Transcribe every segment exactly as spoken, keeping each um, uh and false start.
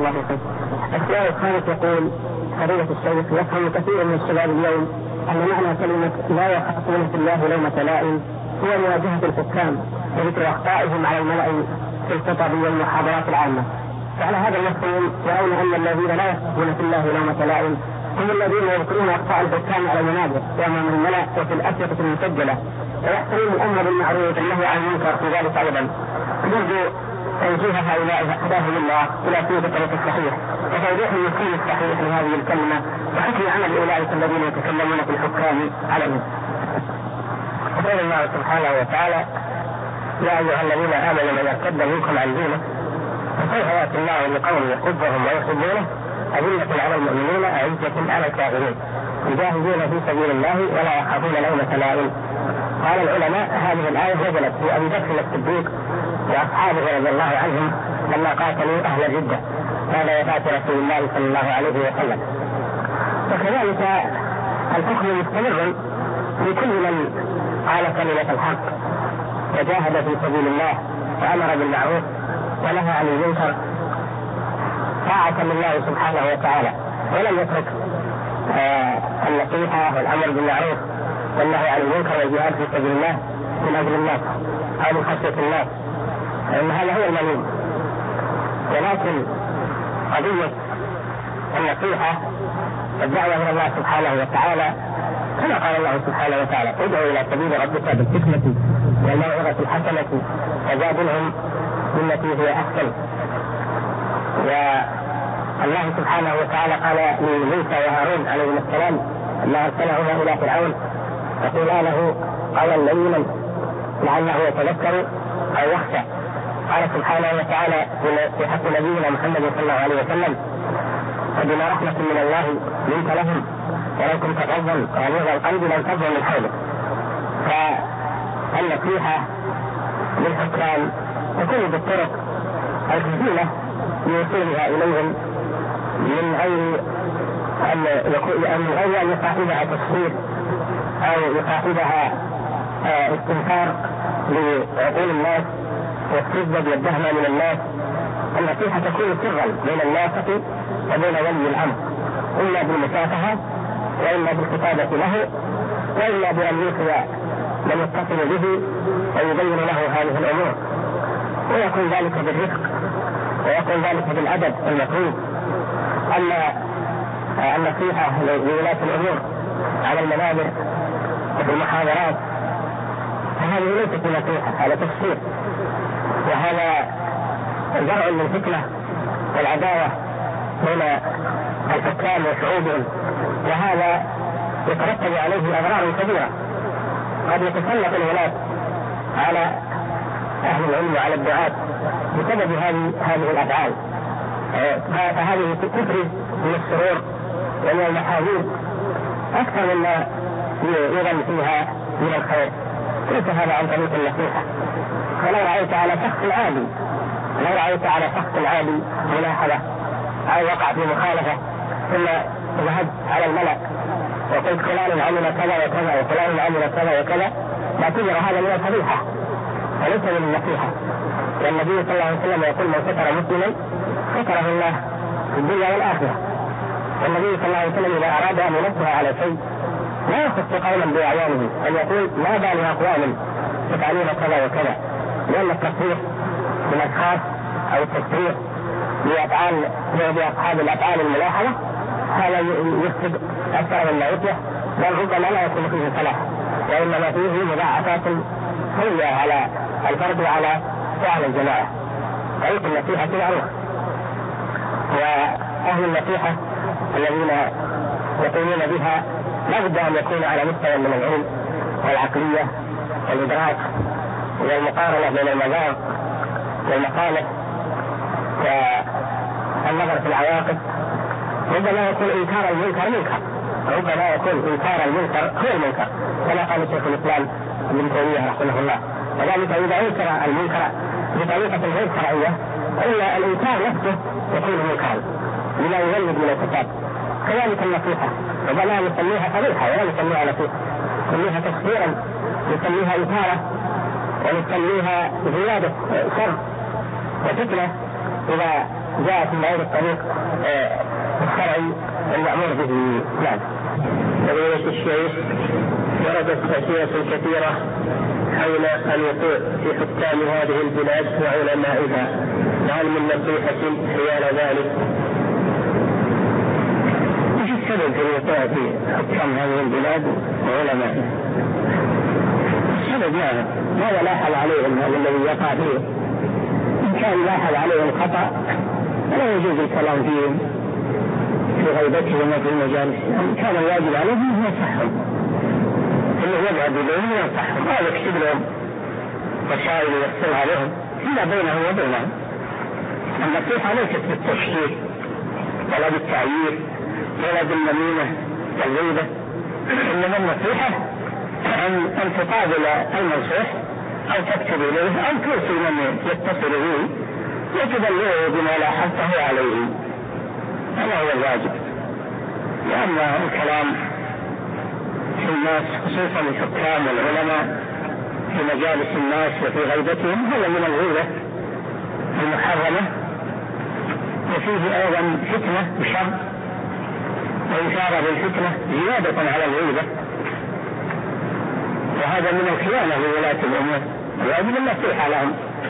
الله فيك. السؤال الخامس يقول: فضيلة الشيخ، يفهم كثير من الشباب اليوم أن معنى كلمة لا يخافون في الله لومة لائم هو مواجهة الحكام وذكر أخطائهم على الملأ في الخطب والمحاضرات العامة، فعلى هذا المفهوم يرون أن الذين لا يخافون في الله لومة لائم هم الذين يذكرون أخطاء الحكام على المنابر وأمام الملأ وفي الأسئلة المسجلة، ويحترمون الأمر بالمعروف والنهي عن المنكر في ذلك أيضا. نرجو توجيه هؤلاء هداهم الله إلى سبيل الطريق الصحيح وتوضيح المفهوم الصحيح لهذه الكلمة وحكم عمل أولئك الذين يتكلمون في الحكام عليهم. يقول الله سبحانه وتعالى: يا أيها الذين آمنوا من يرتد منكم عن دينه فسوف يأتي الله بقوم يحبهم ويحبونه أذلة على المؤمنين أعزة على الكافرين يجاهدون في سبيل الله ولا يخافون لومة لائم. قال العلماء: هذه الآية نزلت في أبي بكر الصديق وأصحابه رضي الله عنهم لما قاتلوا أهل الردة بعد وفاة رسول الله صلى الله عليه وسلم. وكذلك الحكم مستمر في كل من قال كلمة الحق وجاهد في سبيل الله وأمر بالمعروف ونهى عن المنكر طاعة لله سبحانه وتعالى، ولم يترك آه النصيحة والأمر بالمعروف والنهي عن المنكر والجهاد في سبيل الله من أجل الناس أو من خشية الناس، لأن هذا هو المليم. ولكن قضية النصيحة والدعوة إلى الله سبحانه وتعالى كما قال الله سبحانه وتعالى: ادعوا إلى سبيل ربك بالحكمة والموعظة الحسنة وجادلهم بالتي هي أحسن. والله سبحانه وتعالى قال لموسى وهارون عليهما السلام لما أرسلهما إلى فرعون: فقولا له قولا لينا لعله يتذكر أو يخشى. قال سبحانه وتعالى في حق نبينا محمد صلى الله عليه وسلم: فبما رحمة من الله لنت لهم ولو كنت فظا غليظ القلب لانفضوا من حولك. فالنصيحة للحكام تكون بالطرق الكثيرة لوصولها إليهم من غير أن من غير أن يصاحبها تشهير أو يصاحبها استنكار لعقول الناس والسذج والدهمة من الناس. النصيحة تكون سرا بين الناس وبين ولي الأمر، إما بالمشافهة وإما بالخطابة له وإما بأن يلقي من يتصل به ويبين له هذه الأمور، ويكون ذلك بالرفق ويكون ذلك بالأدب المطلوب. أما النصيحة لولاة الأمور على المنابر وفي المحاضرات فهذه ليست نصيحة، هذا تفسير، وهذا زرع للفتنة والعداوة بين الحكام وشعوبهم، وهذا يترتب عليه أضرار كبيرة. قد يتسلط الولاة على أهل العلم وعلى الدعاة بسبب هذه هذه الأفعال، فهذه تفرز من السرور ومن المحاذير أكثر مما يظن فيها من الخير. ليس هذا عن طريق النصيحة. فلو رأيت على شخص عادي لو رأيت على شخص عادي ملاحظة أو وقع في مخالفة ثم ذهبت على الملأ وقلت فلان عمل كذا وكذا وفلان عمل كذا وكذا، تعتبر هذا من الفضيحة وليس من النصيحة. والنبي صلى الله عليه وسلم يقول: من ستر مسلما ستره الله في الدنيا والآخرة. والنبي صلى الله عليه وسلم إذا أراد أن ينبه على شيء لا يخص قولا بأعيانه، أن يقول: ما بال أقوام يفعلون كذا وكذا، لأن التصريح بالأشخاص أو التصريح بأفعال بأصحاب الأفعال الملاحظة هذا يفسد أكثر مما يصلح، بل ربما لا يكون فيه صلاح، وإنما فيه مضاعفات سيئة على الفرد وعلى فعل الجماعة. طريق النصيحة معروف، وأهل النصيحة الذين يقومون بها لابد أن يكون على مستوى من العلم والعقلية والإدراك والمقارنة بين المذاق والمخالف والنظر في العواقب. ربما يكون إنكار المنكر منكر، ربما يكون إنكار المنكر هو المنكر، كما قال شيخ الإسلام ابن تيمية رحمه الله. وذلك إذا أنكر المنكر بطريقة غير شرعية إلا الإنكار نفسه يكون منكرا لما يولد من الفساد. كذلك النصيحة ربما نسميها فضيحة ولا نسميها نصيحة، نسميها تشهيرا، نسميها إثارة، ونسميها زيادة شر وفتنة إذا جاءت من غير الطريق الشرعي المأمور به. نعم. فضيلة الشيخ، وردت أسئلة كثيرة حول الوقوع في حكام هذه البلاد وعلمائها، وهل من نصيحة حيال ذلك؟ ايش السبب في الوقوع في حكام هذه البلاد وعلمائها؟ السبب ما ما يلاحظ عليهم هذا الذي يقع فيه. إن كان يلاحظ عليهم خطأ فلا يجوز الكلام فيهم في غيبتهم وفي المجالس. إن كان الواجب عليهم هو ينصحهم، إنه يذهب إليهم وينصحهم، أو يكتب لهم رسائل يرسلها لهم فيما بينه وبينهم. النصيحة ليست بالتشهير ولا بالتعيير ولا بالنميمة والغيبة، إنما النصيحة أن أن تقابل المنصوح أو تكتب إليه أو ترسل من يتصل به وتبلغه بما لاحظته عليه. هذا هو الواجب، لأن الكلام في الناس خصوصا الحكام والعلماء في مجالس الناس وفي غيبتهم هو من الغيبة المحرمة، وفيه أيضا فتنة وشر وإثارة بالفتنة زيادة على الغيبة، وهذا من الخيانة لولاة الأمور. الواجب النصيحة لهم،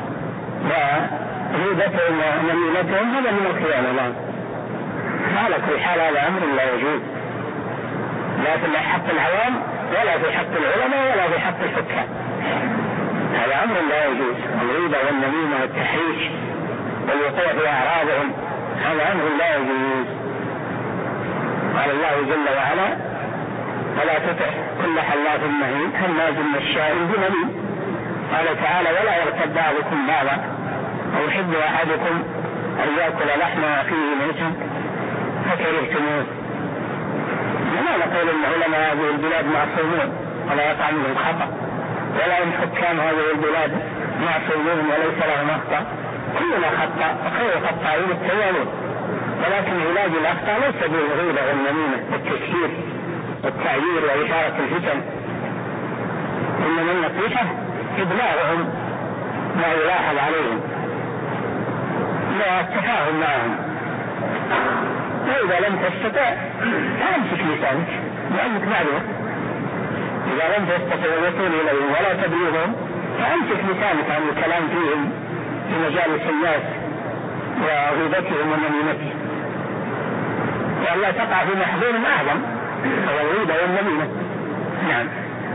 وغيبتهم ونميمتهم هذا من الخيانة لهم. على كل حال هذا أمر لا يجوز، لا في حق العوام ولا في حق العلماء ولا في حق الحكام. هذا أمر لا يجوز، الغيبة والنميمة والتحريش والوقوع في أعراضهم هذا أمر لا يجوز. قال الله جل وعلا: ولا تطع كل حلاف مهين هماز مشاء بنميم. قال تعالى: ولا يغتب بعضكم بعضا أيحب أحدكم أن يأكل لحم أخيه ميتا فكرهتموه. ولا نقول ان علماء هذه البلاد معصومون ولا يقع منهم خطأ، ولا ان حكام هذه البلاد معصومون وليس لهم أخطاء، كلنا خطأ وخير الخطائين التوابون، ولكن علاج الأخطاء ليس بالغيبة والنميمة والتشهير والتعيير وإثارة الفتن، إنما النصيحة إبلاغهم ما يلاحظ عليهم والتفاهم معهم. وإذا لم تستطع فأمسك لسانك لأنك معذور. إذا لم تستطع الوصول إليهم ولا تبليغهم فأمسك لسانك عن الكلام فيهم في مجالس الناس وغيبتهم ونميمتهم، وألا تقع في محظور أعظم هو الغيبة والنميمة. نعم.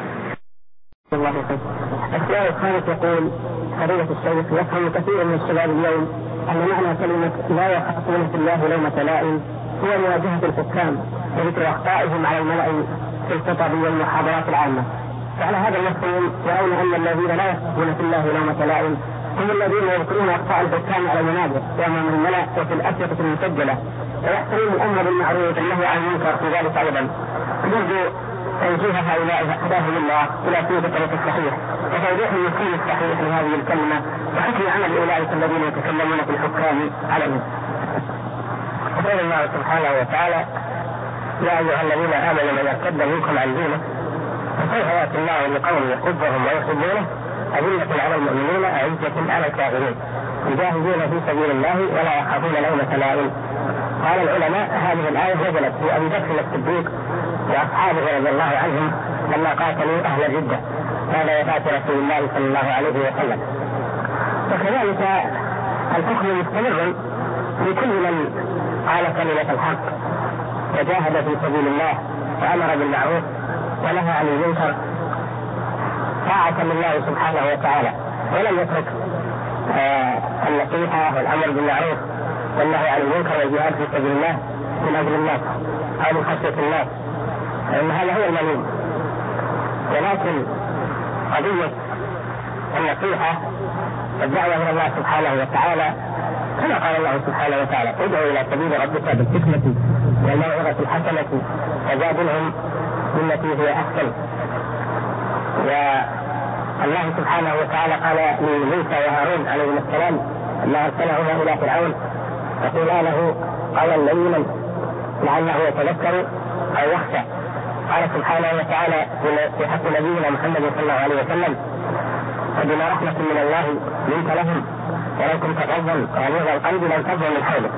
الله يخير. السؤال الخامس يقول: فضيلة الشيخ، يفهم كثير من الشباب اليوم أن معنى كلمة لا يخافون في الله لومة لائم هو مواجهة الحكام وذكر أخطائهم على الملأ في الخطب والمحاضرات العامة. فعلى هذا المفهوم يرون أن الذين لا يخافون في الله لومة لائم هم الذين يذكرون أخطاء الحكام على المنابر وأمام الملأ وفي الأسئلة المسجلة، ويحترم الأمر بالمعروف والنهي عن المنكر في ذلك أيضا. نرجو توجيه هؤلاء هداهم الله إلى سوء الطريق الصحيح وتوضيح المفهوم الصحيح لهذه الكلمة وحكم عمل أولئك الذين يتكلمون في الحكام عليهم. يقول الله سبحانه وتعالى: يا أيها الذين آمنوا من يرتد منكم عن دينه فسوف يأتي الله بقوم يحبهم ويحبونه أذلة على المؤمنين أعزة على الكافرين يجاهدون في سبيل الله ولا يخافون لومة لائم. قال العلماء: هذه الآية نزلت في أبي بكر الصديق وأصحابه رضي الله عنهم لما قاتلوا أهل الردة بعد وفاة رسول الله صلى الله عليه وسلم. وكذلك الحكم مستمر لكل من قال كلمة الحق وجاهد في سبيل الله وأمر بالمعروف ونهى عن المنكر طاعة لله سبحانه وتعالى، ولم يترك آه النصيحة والأمر بالمعروف والنهي عن المنكر والجهاد في سبيل الله من أجل الناس أو من خشية الناس، لأن هذا هو المليم. ولكن قضية النصيحة والدعوة إلى الله سبحانه وتعالى كما قال الله سبحانه وتعالى: ادعوا إلى سبيل ربك بالحكمة والموعظة الحسنة وجادلهم بالتي هي أحسن. والله سبحانه وتعالى قال لموسى وهارون عليهما السلام لما أرسلهما إلى فرعون: فقولا له قولا لينا لعله يتذكر أو يخشى. قال سبحانه وتعالى في حق نبينا محمد صلى الله عليه وسلم: فبما رحمة من الله لنت لهم ولو كنت فظا غليظ القلب لانفضوا من حولك.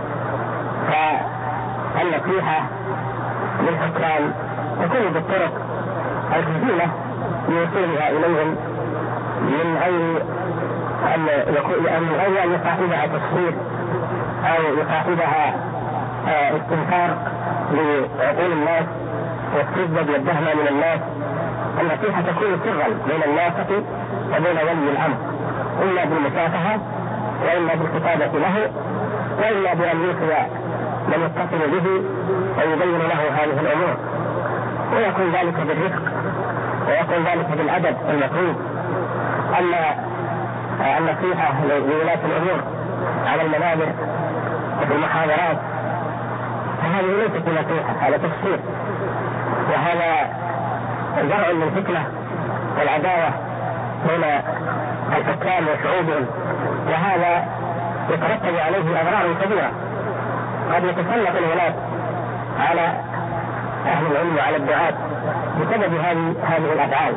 فالنصيحة للحكام تكون بالطرق الجميلة لوصولها إليهم من غير أن غير أن يصاحبها تشخيص أو يصاحبها استنكار لعقول الناس والسذج والدهمة من الناس. النصيحة تكون سرا بين الناطق وبين ولي الأمر، إما بالمشافهة وإما بالخطابة له وإما بأن يلقي من يتصل به ويبين له هذه الأمور، ويكون ذلك بالرفق ويكون ذلك بالأدب المطلوب. أما النصيحة لولاة الأمور على المنابر وفي المحاضرات فهذه ليست نصيحة، هذا تفسير، وهذا زرع للفتنة والعداوة بين الحكام وشعوبهم، وهذا يترتب عليه أضرار كبيرة. قد يتسلط الولاة على أهل العلم وعلى الدعاة بسبب هذه هذه الأفعال،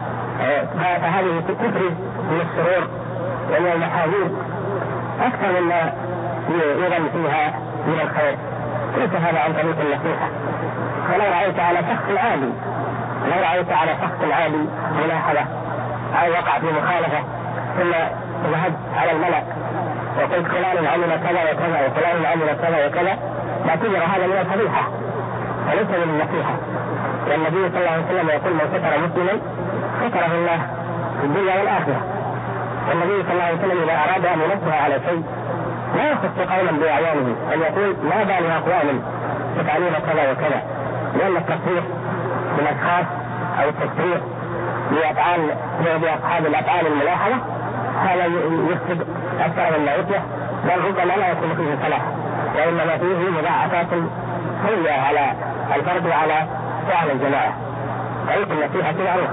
فهذه تفرز من السرور ومن المحاذير أكثر مما يظن فيها من الخير. ليس هذا عن طريق النصيحة. فلو رأيت على شخص عادي لو رأيت على شخص عادي ملاحظة أو وقع في مخالفة ثم ذهبت على الملأ وقلت فلان عمل كذا وكذا وفلان عمل كذا وكذا، باعتبر هذا من الفضيحة وليس من النصيحة. والنبي صلى الله عليه وسلم يقول من ستر مسلما ستره الله في الدنيا والآخرة. والنبي صلى الله عليه وسلم إذا أراد أن ينبه على شيء لا يخص قولا بأعيانه، أن يقول ما بال أقوام يفعلون كذا وكذا، لأن التصريح بالأشخاص أو التصريح بأفعال بأصحاب الأفعال الملاحظة هذا يفسد أكثر مما يصلح، بل ربما لا يكون فيه صلاح، وإنما فيه مضاعفات سيئة على الفرد وعلى فعل الجماعة. طريق النصيحة معروف،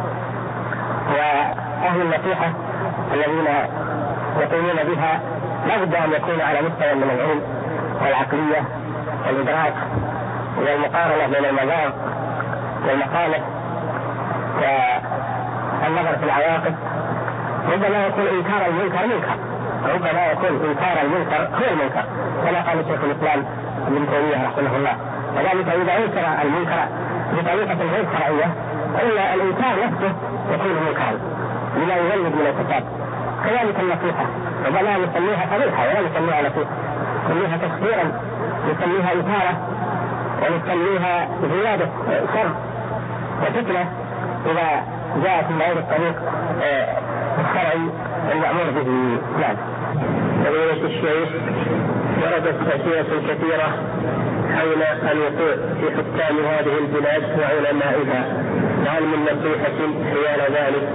وأهل النصيحة الذين يقومون بها لابد أن يكون على مستوى من العلم والعقلية والإدراك والمقارنة بين المذاق والمقالة والنظر في العواقب. ربما يكون إنكار المنكر منكر، ربما يكون إنكار المنكر هو المنكر، كما قال شيخ الإسلام ابن تيمية رحمه الله. وذلك إذا أنكر المنكر بطريقة غير شرعية إلا الإنكار نفسه يكون منكرا لما يولد من الفساد. كذلك النصيحة ربما نسميها فضيحة ولا نسميها نصيحة، نسميها تخديرا، نسميها إثارة، ونسميها زيادة شر وفتنة إذا جاءت من غير الطريق الشرعي المأمور به. نعم. فضيلة الشيخ، وردت أسئلة كثيرة حول الوقوع في حكام هذه البلاد وعلمائها، هل من نصيحة حيال ذلك؟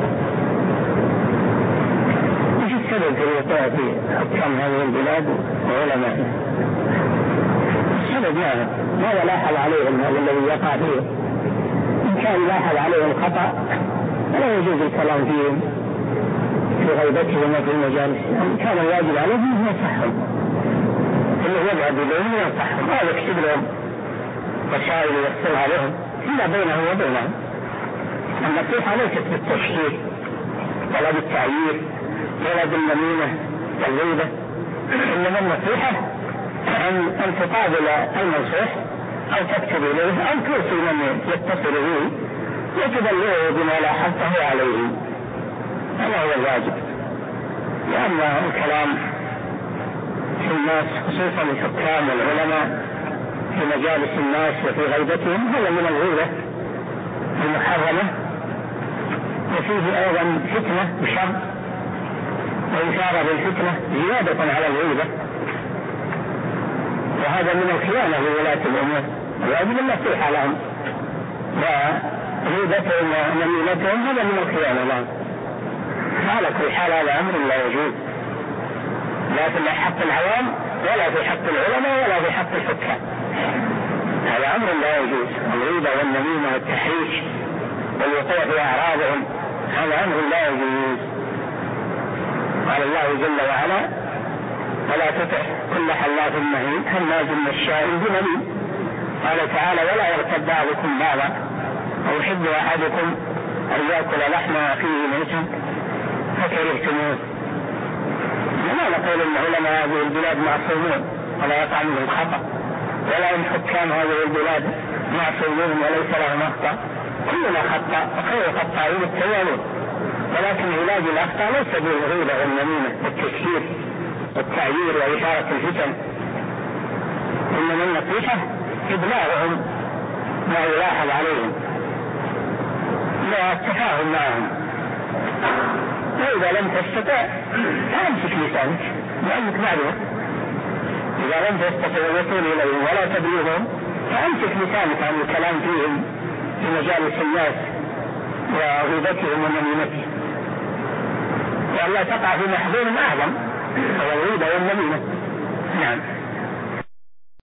ايش السبب في الوقوع في حكام هذه البلاد وعلمائها؟ السبب ما ما لاحظ عليهم هذا الذي يقع فيه. إن كان لاحظ عليهم خطأ فلا يجوز الكلام فيهم في غيبتهم وفي المجالس. إن كان الواجب عليهم هو ينصحهم، إنه يبعد إليهم وينصحهم، ما يكتب لهم رسائل يرسلها لهم إلا بينه وبينهم. النصيحة ليست بالتشهير ولا بالتعيير ولا بالنميمة والغيبة، إنما النصيحة أن أن تقابل المنصوح أو تكتب إليه أو ترسل من يتصل به وتبلغه بما لاحظته عليه، هذا هو الواجب. لأن الكلام في الناس خصوصا الحكام والعلماء في مجالس الناس وفي غيبتهم هذا من الغيبة المحرمة، وفيه أيضا فتنة بشر وإثارة بالفتنة زيادة على الغيبة، وهذا من الخيانة لولاة الأمور. الواجب النصيحة لهم، وغيبتهم ونميمتهم هذا من الخيانة لهم. على كل حال هذا أمر لا يجوز، لا في حق العوام ولا في حق العلماء ولا في حق الحكام. هذا أمر لا يجوز، الغيبة والنميمة والتحريش والوقوع في أعراضهم هذا أمر لا يجوز. قال الله جل وعلا: ولا تطع كل حلاف مهين هماز مشاء بنميم. قال تعالى: ولا يغتب بعضكم بعضا أيحب أحدكم أن يأكل لحم أخيه ميتا فكرهتموه. لا نقول ان علماء هذه البلاد معصومون ولا يقع منهم خطأ، ولا ان حكام هذه البلاد معصومون وليس لهم اخطاء، كلنا خطأ وخير الخطائين التوابون، ولكن علاج الاخطاء ليس بالغيبة والنميمة والتكفير والتعيير وإثارة الفتن، انما النصيحة ابلاغهم ما يلاحظ عليهم والتفاهم معهم. وإذا لم تستطع فامسك لسانك لأنك معلوم، إذا لم تستطع الوصول إليهم ولا تبليغهم فامسك لسانك عن الكلام فيهم في مجالس الناس وغيبتهم ونميمتهم، وألا تقع في محظور أعظم وهو الغيبة والنميمة. نعم.